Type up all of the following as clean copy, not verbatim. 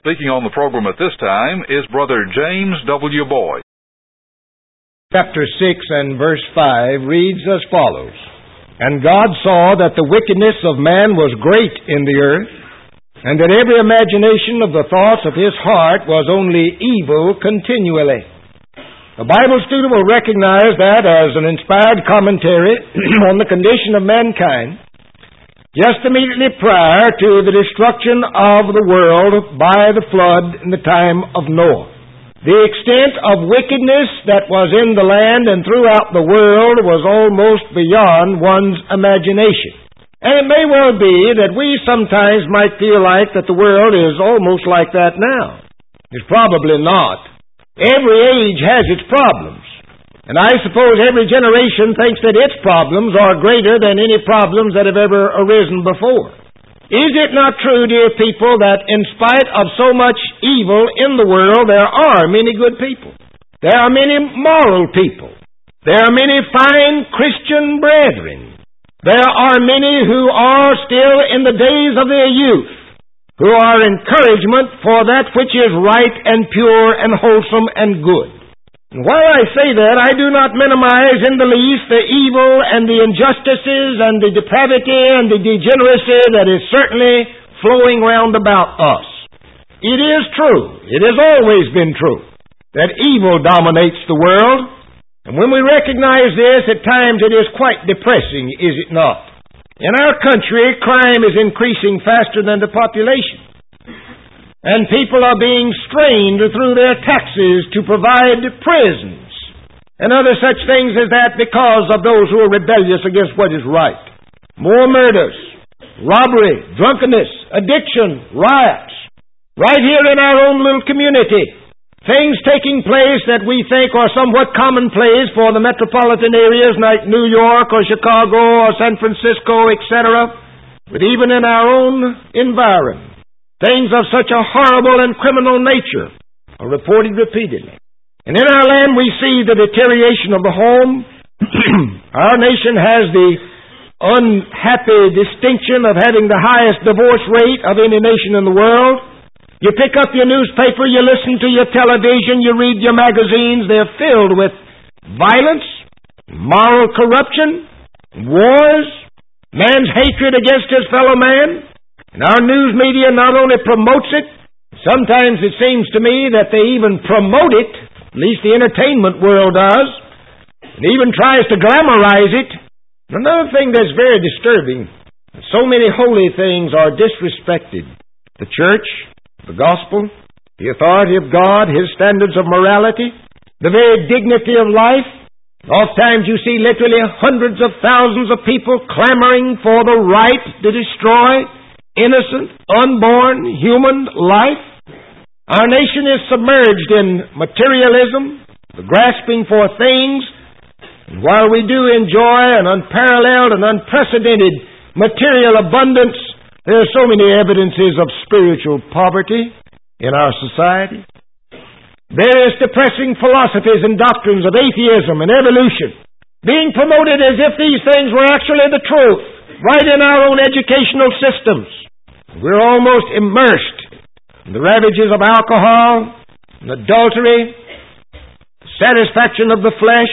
Speaking on the program at this time is Brother James W. Boyd. Chapter 6 and verse 5 reads as follows: And God saw that the wickedness of man was great in the earth, and that every imagination of the thoughts of his heart was only evil continually. The Bible student will recognize that as an inspired commentary on the condition of mankind just immediately prior to the destruction of the world by the flood in the time of Noah. The extent of wickedness that was in the land and throughout the world was almost beyond one's imagination. And it may well be that we sometimes might feel like that the world is almost like that now. It's probably not. Every age has its problems. And I suppose every generation thinks that its problems are greater than any problems that have ever arisen before. Is it not true, dear people, that in spite of so much evil in the world, there are many good people? There are many moral people. There are many fine Christian brethren. There are many who are still in the days of their youth, who are encouragement for that which is right and pure and wholesome and good. And while I say that, I do not minimize in the least the evil and the injustices and the depravity and the degeneracy that is certainly flowing round about us. It is true, it has always been true, that evil dominates the world. And when we recognize this, at times it is quite depressing, is it not? In our country, crime is increasing faster than the population. And people are being strained through their taxes to provide prisons and other such things as that because of those who are rebellious against what is right. More murders, robbery, drunkenness, addiction, riots. Right here in our own little community. Things taking place that we think are somewhat commonplace for the metropolitan areas like New York or Chicago or San Francisco, etc. But even in our own environment, things of such a horrible and criminal nature are reported repeatedly. And in our land we see the deterioration of the home. Our nation has the unhappy distinction of having the highest divorce rate of any nation in the world. You pick up your newspaper, you listen to your television, you read your magazines, they're filled with violence, moral corruption, wars, man's hatred against his fellow man. And our news media not only promotes it, sometimes it seems to me that they even promote it, at least the entertainment world does, and even tries to glamorize it. Another thing that's very disturbing, so many holy things are disrespected. The church, the gospel, the authority of God, His standards of morality, the very dignity of life. Oftentimes you see literally hundreds of thousands of people clamoring for the right to destroy innocent, unborn human life. Our nation is submerged in materialism, the grasping for things. And while we do enjoy an unparalleled and unprecedented material abundance, there are so many evidences of spiritual poverty in our society. Various depressing philosophies and doctrines of atheism and evolution being promoted as if these things were actually the truth, right in our own educational systems. We're almost immersed in the ravages of alcohol and adultery, the satisfaction of the flesh.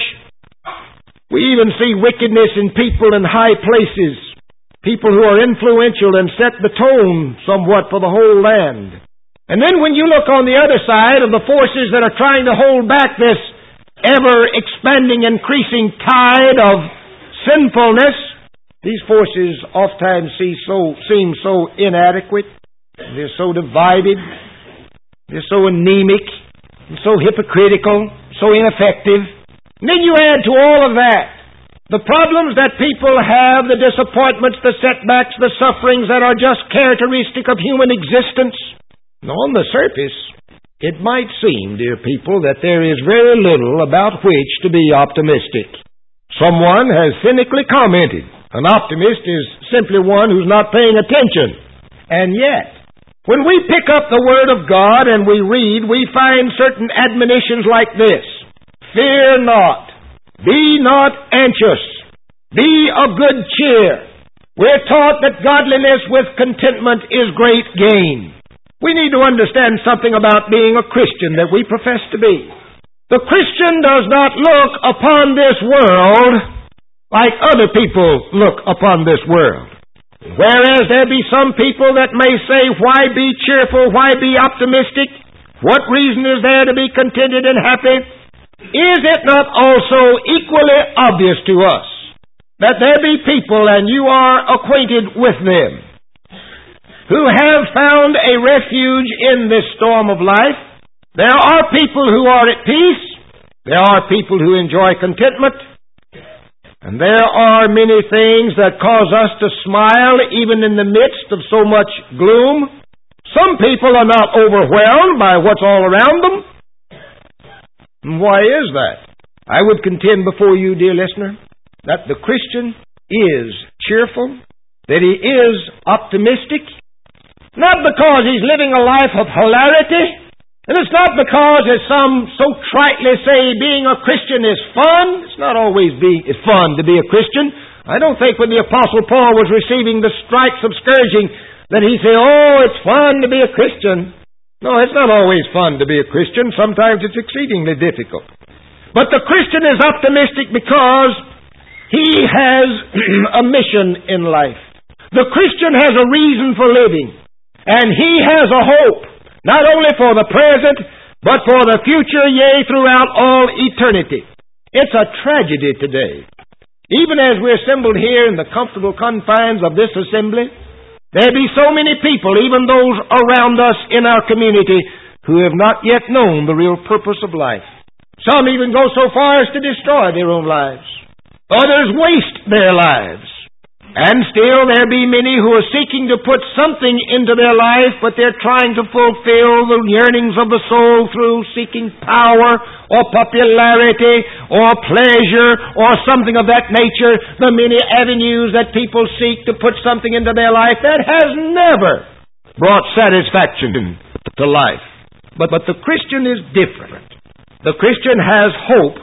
We even see wickedness in people in high places, people who are influential and set the tone somewhat for the whole land. And then when you look on the other side of the forces that are trying to hold back this ever-expanding, increasing tide of sinfulness, these forces oftentimes seem so inadequate, they're so divided, they're so anemic, and so hypocritical, so ineffective. And then you add to all of that the problems that people have, the disappointments, the setbacks, the sufferings that are just characteristic of human existence. And on the surface, it might seem, dear people, that there is very little about which to be optimistic. Someone has cynically commented, an optimist is simply one who's not paying attention. And yet, when we pick up the Word of God and we read, we find certain admonitions like this: Fear not, be not anxious, be of good cheer. We're taught that godliness with contentment is great gain. We need to understand something about being a Christian that we profess to be. The Christian does not look upon this world like other people look upon this world. Whereas there be some people that may say, why be cheerful, why be optimistic? What reason is there to be contented and happy? Is it not also equally obvious to us that there be people, and you are acquainted with them, who have found a refuge in this storm of life? There are people who are at peace. There are people who enjoy contentment. And there are many things that cause us to smile even in the midst of so much gloom. Some people are not overwhelmed by what's all around them. And why is that? I would contend before you, dear listener, that the Christian is cheerful, that he is optimistic, not because he's living a life of hilarity, and it's not because, as some so tritely say, being a Christian is fun. It's not always fun to be a Christian. I don't think when the Apostle Paul was receiving the stripes of scourging that he said, oh, it's fun to be a Christian. No, it's not always fun to be a Christian. Sometimes it's exceedingly difficult. But the Christian is optimistic because he has a mission in life. The Christian has a reason for living. And he has a hope. Not only for the present, but for the future, yea, throughout all eternity. It's a tragedy today. Even as we're assembled here in the comfortable confines of this assembly, there be so many people, even those around us in our community, who have not yet known the real purpose of life. Some even go so far as to destroy their own lives. Others waste their lives. And still there be many who are seeking to put something into their life, but they're trying to fulfill the yearnings of the soul through seeking power or popularity or pleasure or something of that nature. The many avenues that people seek to put something into their life that has never brought satisfaction to life. But the Christian is different. The Christian has hope,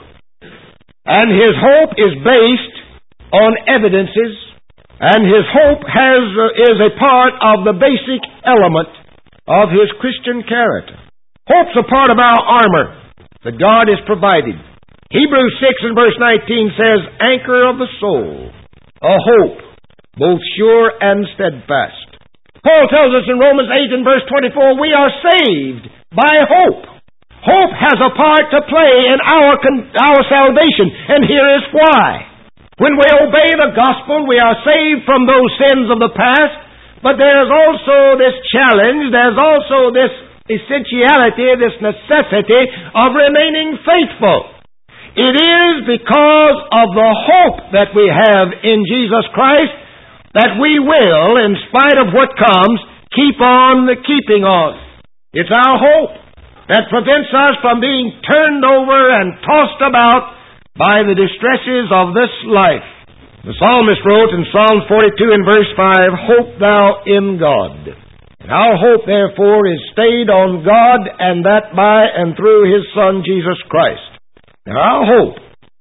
and his hope is based on evidences. And his hope is a part of the basic element of his Christian character. Hope's a part of our armor that God has provided. Hebrews 6 and verse 19 says, anchor of the soul, a hope, both sure and steadfast. Paul tells us in Romans 8 and verse 24, we are saved by hope. Hope has a part to play in our salvation, and here is why. When we obey the gospel, we are saved from those sins of the past, but there's also this challenge, there's also this essentiality, this necessity of remaining faithful. It is because of the hope that we have in Jesus Christ that we will, in spite of what comes, keep on keeping on. It's our hope that prevents us from being turned over and tossed about by the distresses of this life. The psalmist wrote in Psalm 42 and verse 5, hope thou in God. And our hope, therefore, is stayed on God, and that by and through His Son, Jesus Christ. Now, our hope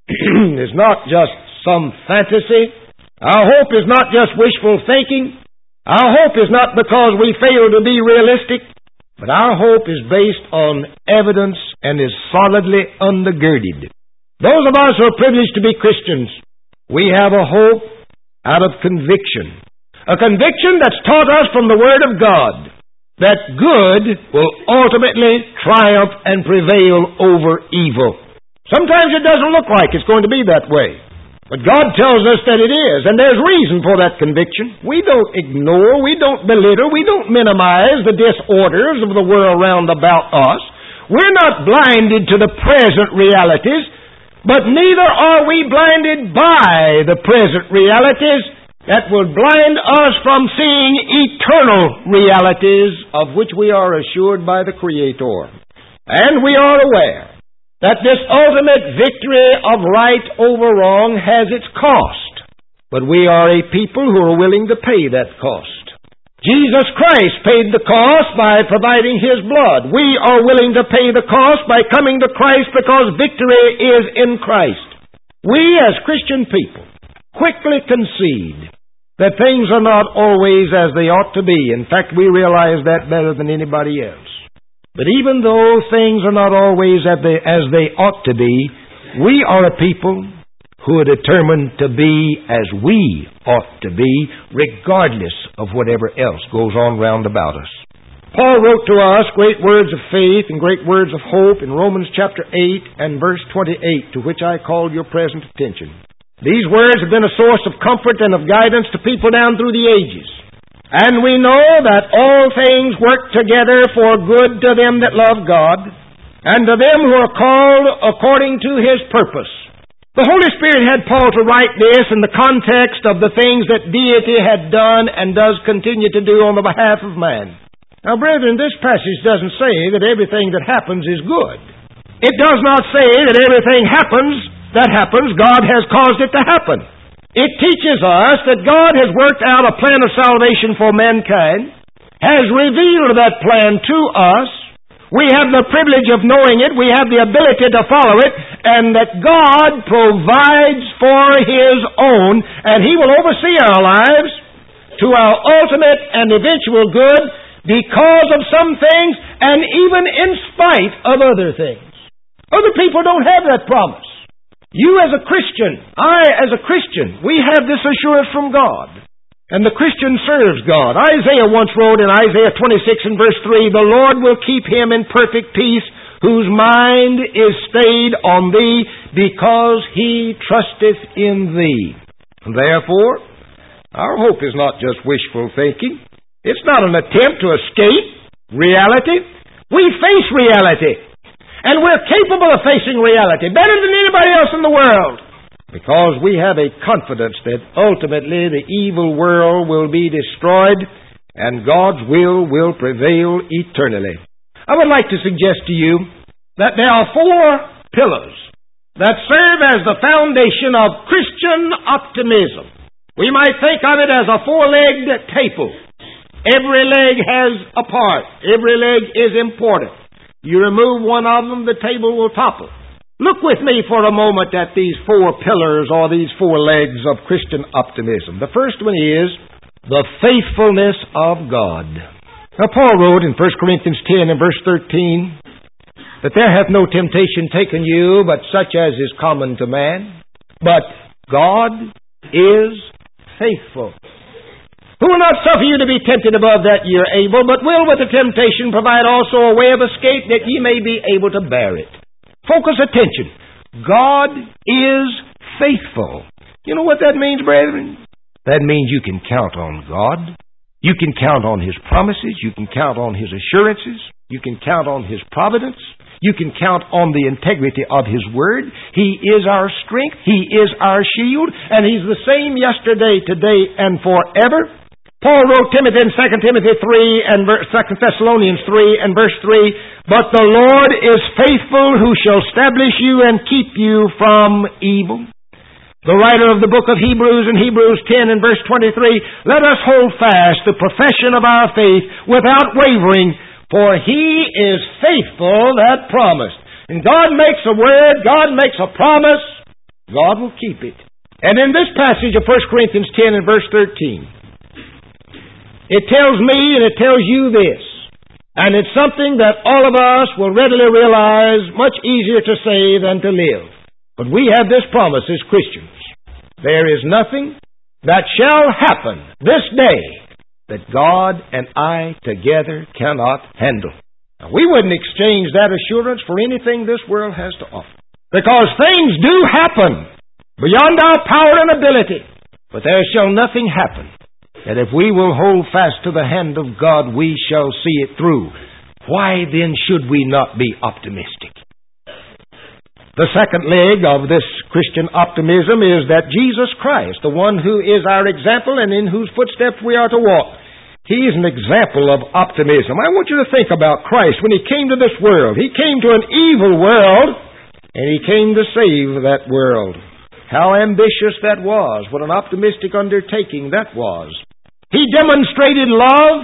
is not just some fantasy. Our hope is not just wishful thinking. Our hope is not because we fail to be realistic, but our hope is based on evidence and is solidly undergirded. Those of us who are privileged to be Christians, we have a hope out of conviction. A conviction that's taught us from the Word of God that good will ultimately triumph and prevail over evil. Sometimes it doesn't look like it's going to be that way. But God tells us that it is, and there's reason for that conviction. We don't ignore, we don't belittle, we don't minimize the disorders of the world round about us. We're not blinded to the present realities, but neither are we blinded by the present realities that will blind us from seeing eternal realities of which we are assured by the Creator. And we are aware that this ultimate victory of right over wrong has its cost. But we are a people who are willing to pay that cost. Jesus Christ paid the cost by providing His blood. We are willing to pay the cost by coming to Christ because victory is in Christ. We as Christian people quickly concede that things are not always as they ought to be. In fact, we realize that better than anybody else. But even though things are not always as they ought to be, we are a people who are determined to be as we ought to be, regardless of whatever else goes on round about us. Paul wrote to us great words of faith and great words of hope in Romans chapter 8 and verse 28, to which I call your present attention. These words have been a source of comfort and of guidance to people down through the ages. And we know that all things work together for good to them that love God, and to them who are called according to His purpose. The Holy Spirit had Paul to write this in the context of the things that deity had done and does continue to do on the behalf of man. Now, brethren, this passage doesn't say that everything that happens is good. It does not say that everything that happens, God has caused it to happen. It teaches us that God has worked out a plan of salvation for mankind, has revealed that plan to us. We have the privilege of knowing it. We have the ability to follow it, and that God provides for His own, and He will oversee our lives to our ultimate and eventual good because of some things, and even in spite of other things. Other people don't have that promise. You as a Christian, I as a Christian, we have this assurance from God. And the Christian serves God. Isaiah once wrote in Isaiah 26 and verse 3, "The Lord will keep him in perfect peace, whose mind is stayed on Thee, because he trusteth in Thee." And therefore, our hope is not just wishful thinking. It's not an attempt to escape reality. We face reality. And we're capable of facing reality better than anybody else in the world, because we have a confidence that ultimately the evil world will be destroyed and God's will prevail eternally. I would like to suggest to you that there are 4 pillars that serve as the foundation of Christian optimism. We might think of it as a 4-legged table. Every leg has a part. Every leg is important. You remove one of them, the table will topple. Look with me for a moment at these 4 pillars or these 4 legs of Christian optimism. The first one is the faithfulness of God. Now, Paul wrote in 1 Corinthians 10 and verse 13 that there hath no temptation taken you but such as is common to man. But God is faithful, who will not suffer you to be tempted above that ye are able, but will with the temptation provide also a way of escape that ye may be able to bear it. Focus attention. God is faithful. You know what that means, brethren? That means you can count on God. You can count on His promises. You can count on His assurances. You can count on His providence. You can count on the integrity of His Word. He is our strength. He is our shield. And He's the same yesterday, today, and forever. Paul wrote Timothy in 2 Timothy 3 and 2 Thessalonians 3 and verse 3, "But the Lord is faithful, who shall establish you and keep you from evil." The writer of the book of Hebrews in Hebrews 10 and verse 23, "Let us hold fast the profession of our faith without wavering, for He is faithful that promised." And God makes a word, God makes a promise, God will keep it. And in this passage of 1 Corinthians 10 and verse 13, it tells me and it tells you this, and it's something that all of us will readily realize, much easier to say than to live. But we have this promise as Christians: there is nothing that shall happen this day that God and I together cannot handle. Now, we wouldn't exchange that assurance for anything this world has to offer, because things do happen beyond our power and ability. But there shall nothing happen that if we will hold fast to the hand of God, we shall see it through. Why then should we not be optimistic? The second leg of this Christian optimism is that Jesus Christ, the one who is our example and in whose footsteps we are to walk, He is an example of optimism. I want you to think about Christ when He came to this world. He came to an evil world, and He came to save that world. How ambitious that was. What an optimistic undertaking that was. He demonstrated love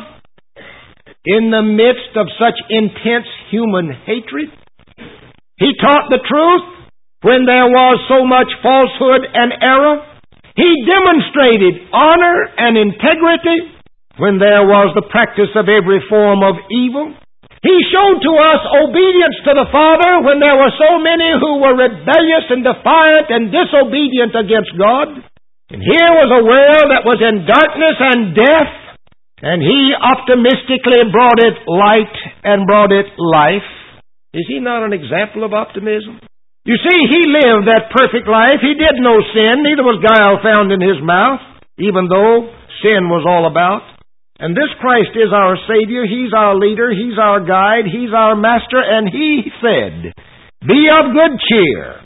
in the midst of such intense human hatred. He taught the truth when there was so much falsehood and error. He demonstrated honor and integrity when there was the practice of every form of evil. He showed to us obedience to the Father when there were so many who were rebellious and defiant and disobedient against God. And here was a world that was in darkness and death, and He optimistically brought it light and brought it life. Is He not an example of optimism? You see, He lived that perfect life. He did no sin, neither was guile found in His mouth, even though sin was all about. And this Christ is our Savior. He's our leader. He's our guide. He's our master. And He said, "Be of good cheer.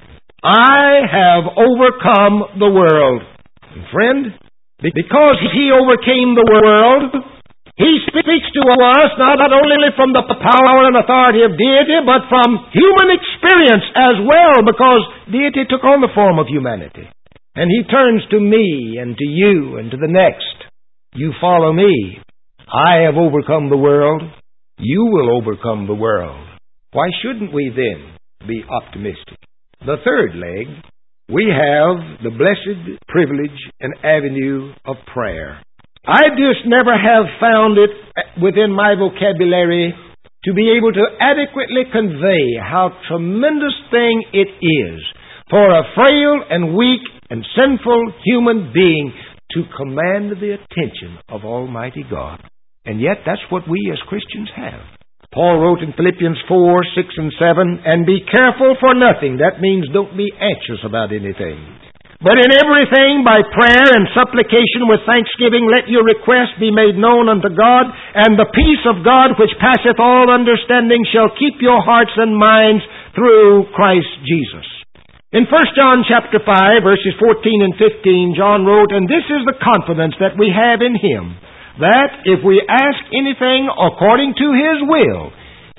I have overcome the world." And friend, because He overcame the world, He speaks to us not only from the power and authority of deity, but from human experience as well, because deity took on the form of humanity. And He turns to me and to you and to the next. You follow me. I have overcome the world. You will overcome the world. Why shouldn't we then be optimistic? The third leg, we have the blessed privilege and avenue of prayer. I just never have found it within my vocabulary to be able to adequately convey how tremendous thing it is for a frail and weak and sinful human being to command the attention of Almighty God. And yet that's what we as Christians have. Paul wrote in Philippians 4, 6, and 7, "And be careful for nothing." That means don't be anxious about anything. "But in everything, by prayer and supplication with thanksgiving, let your requests be made known unto God, and the peace of God, which passeth all understanding, shall keep your hearts and minds through Christ Jesus." In 1 John chapter 5, verses 14 and 15, John wrote, "And this is the confidence that we have in Him, that if we ask anything according to His will,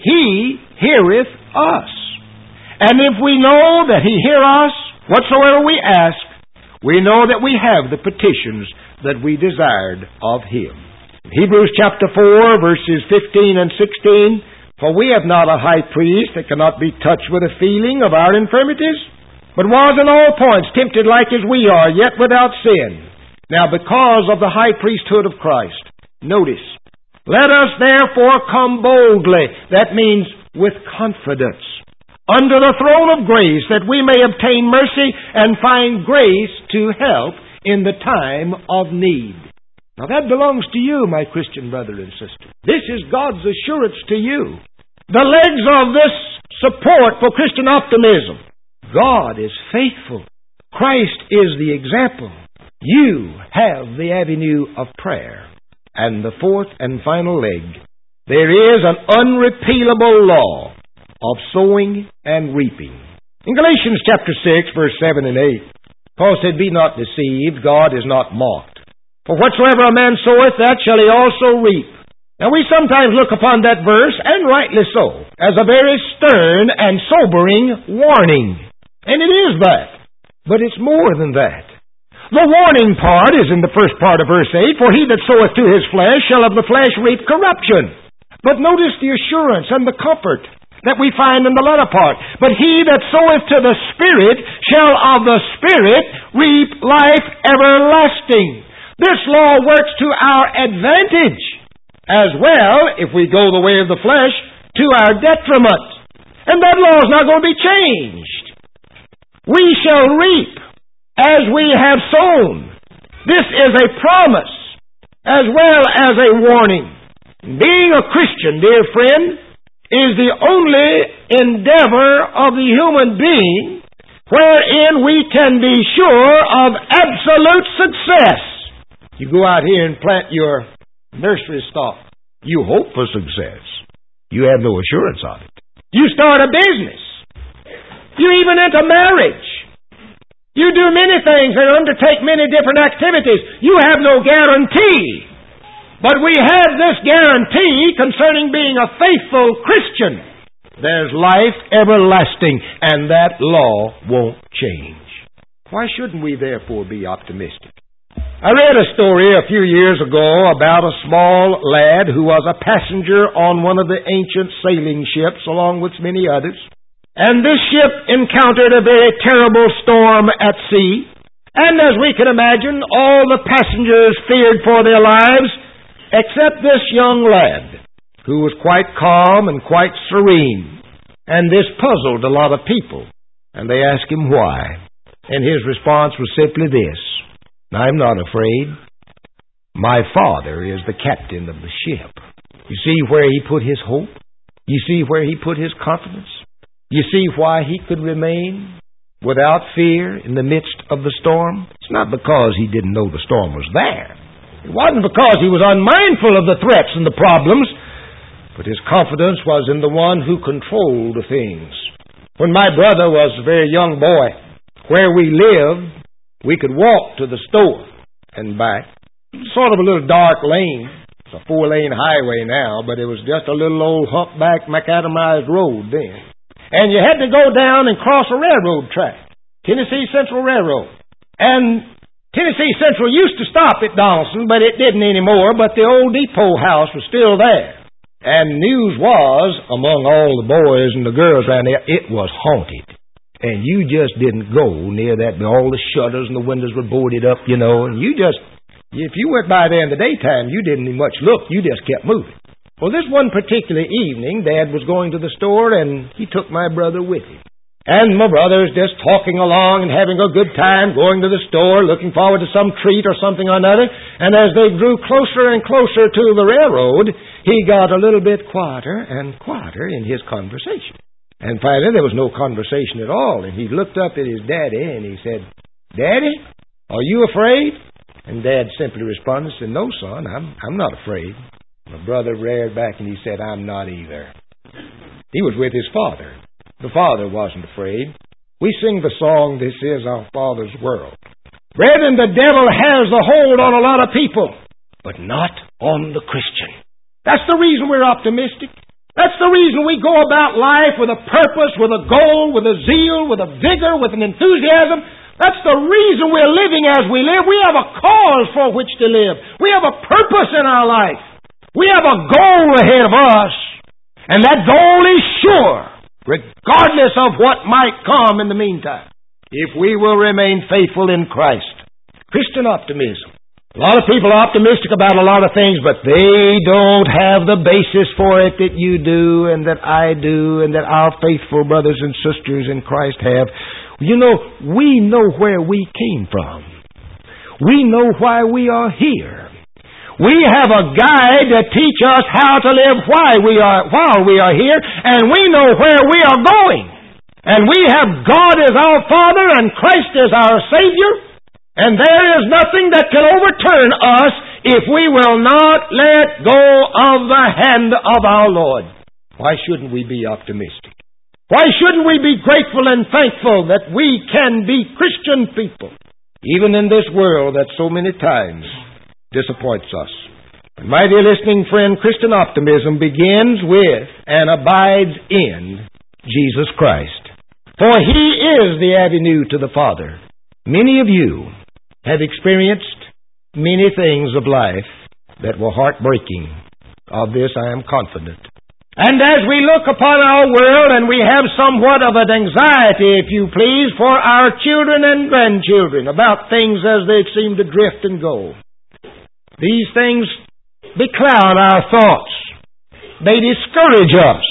He heareth us. And if we know that He hear us, whatsoever we ask, we know that we have the petitions that we desired of Him." Hebrews chapter 4, verses 15 and 16, "For we have not a high priest that cannot be touched with a feeling of our infirmities, but was in all points tempted like as we are, yet without sin. Now because of the high priesthood of Christ," notice, "let us therefore come boldly," that means with confidence, "under the throne of grace, that we may obtain mercy and find grace to help in the time of need." Now that belongs to you, my Christian brother and sister. This is God's assurance to you. The legs of this support for Christian optimism. God is faithful. Christ is the example. You have the avenue of prayer. And the fourth and final leg, there is an unrepealable law of sowing and reaping. In Galatians chapter 6, verse 7 and 8, Paul said, "Be not deceived, God is not mocked. For whatsoever a man soweth, that shall he also reap." Now we sometimes look upon that verse, and rightly so, as a very stern and sobering warning. And it is that. But it's more than that. The warning part is in the first part of verse 8, "For he that soweth to his flesh shall of the flesh reap corruption." But notice the assurance and the comfort that we find in the latter part. "But he that soweth to the Spirit shall of the Spirit reap life everlasting." This law works to our advantage, as well, if we go the way of the flesh, to our detriment. And that law is not going to be changed. We shall reap as we have sown. This is a promise as well as a warning. Being a Christian, dear friend, is the only endeavor of the human being wherein we can be sure of absolute success. You go out here and plant your nursery stock. You hope for success. You have no assurance of it. You start a business. You even enter marriage. You do many things and undertake many different activities. You have no guarantee. But we have this guarantee concerning being a faithful Christian. There's life everlasting, and that law won't change. Why shouldn't we therefore be optimistic? I read a story a few years ago about a small lad who was a passenger on one of the ancient sailing ships along with many others. And this ship encountered a very terrible storm at sea. And as we can imagine, all the passengers feared for their lives, except this young lad, who was quite calm and quite serene. And this puzzled a lot of people. And they asked him why. And his response was simply this: I'm not afraid. My Father is the captain of the ship. You see where he put his hope? You see where he put his confidence? You see why he could remain without fear in the midst of the storm? It's not because he didn't know the storm was there. It wasn't because he was unmindful of the threats and the problems, but his confidence was in the one who controlled the things. When my brother was a very young boy, where we lived, we could walk to the store and back. Sort of a little dark lane. It's a 4-lane highway now, but it was just a little old humpback macadamized road then. And you had to go down and cross a railroad track, Tennessee Central Railroad. And Tennessee Central used to stop at Donaldson, but it didn't anymore, but the old depot house was still there. And news was, among all the boys and the girls around there, it was haunted. And you just didn't go near that. All the shutters and the windows were boarded up, you know, and if you went by there in the daytime, you didn't much look. You just kept moving. Well, this one particular evening, Dad was going to the store, and he took my brother with him. And my brother's just talking along and having a good time, going to the store, looking forward to some treat or something or another. And as they drew closer and closer to the railroad, he got a little bit quieter and quieter in his conversation. And finally, there was no conversation at all. And he looked up at his daddy, and he said, "Daddy, are you afraid?" And Dad simply responded, said, "No, son, I'm not afraid." My brother reared back and he said, "I'm not either." He was with his father. The father wasn't afraid. We sing the song, "This is our Father's world." Brethren, the devil has the hold on a lot of people, but not on the Christian. That's the reason we're optimistic. That's the reason we go about life with a purpose, with a goal, with a zeal, with a vigor, with an enthusiasm. That's the reason we're living as we live. We have a cause for which to live. We have a purpose in our life. We have a goal ahead of us. And that goal is sure, regardless of what might come in the meantime, if we will remain faithful in Christ. Christian optimism. A lot of people are optimistic about a lot of things, but they don't have the basis for it that you do and that I do and that our faithful brothers and sisters in Christ have. You know, we know where we came from. We know why we are here. We have a guide to teach us how to live while we are here, and we know where we are going. And we have God as our Father and Christ as our Savior. And there is nothing that can overturn us if we will not let go of the hand of our Lord. Why shouldn't we be optimistic? Why shouldn't we be grateful and thankful that we can be Christian people, even in this world that so many times disappoints us? And my dear listening friend, Christian optimism begins with and abides in Jesus Christ. For He is the avenue to the Father. Many of you have experienced many things of life that were heartbreaking. Of this I am confident. And as we look upon our world and we have somewhat of an anxiety, if you please, for our children and grandchildren about things as they seem to drift and go, these things becloud our thoughts. They discourage us.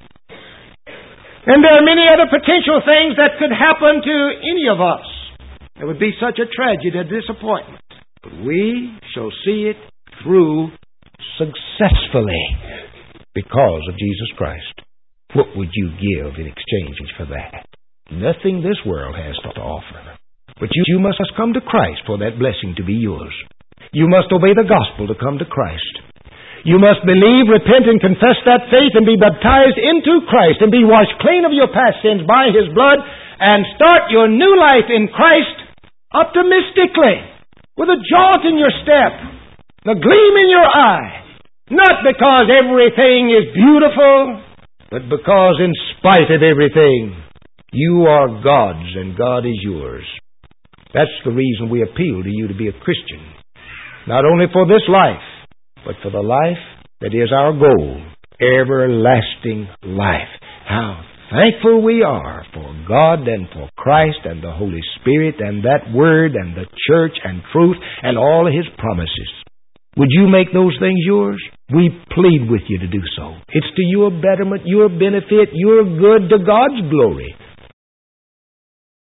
And there are many other potential things that could happen to any of us. It would be such a tragedy, a disappointment. But we shall see it through successfully because of Jesus Christ. What would you give in exchange for that? Nothing this world has to offer. But you must come to Christ for that blessing to be yours. You must obey the gospel to come to Christ. You must believe, repent, and confess that faith and be baptized into Christ and be washed clean of your past sins by His blood and start your new life in Christ optimistically, with a jaunt in your step, a gleam in your eye, not because everything is beautiful, but because in spite of everything, you are God's and God is yours. That's the reason we appeal to you to be a Christian, not only for this life, but for the life that is our goal, everlasting life. How thankful we are for God and for Christ and the Holy Spirit and that Word and the church and truth and all His promises. Would you make those things yours? We plead with you to do so. It's to your betterment, your benefit, your good, to God's glory.